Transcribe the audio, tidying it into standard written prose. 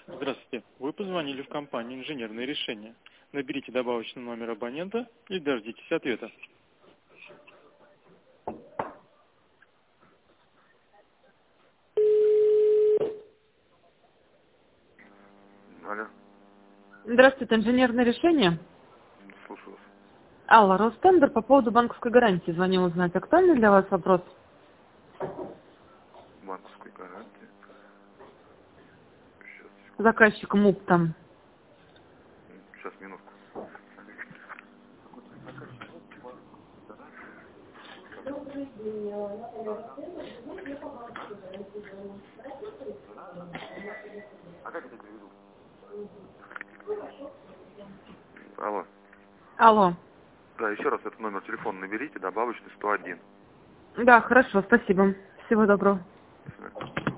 Здравствуйте. Вы позвонили в компанию «Инженерные решения». Наберите добавочный номер абонента и дождитесь ответа. Алло, Здравствуйте, инженерное решение. слушаю вас. Алла, Ростендер, по поводу банковской гарантии звонил узнать. Актуальный для вас вопрос? Банковской гарантии. Сейчас, Заказчик МУП там. сейчас, минутку. А как это переведу? Алло. Алло. Да, еще раз этот номер телефона наберите, добавочный 101. Да, хорошо, спасибо. Всего доброго. До свидания.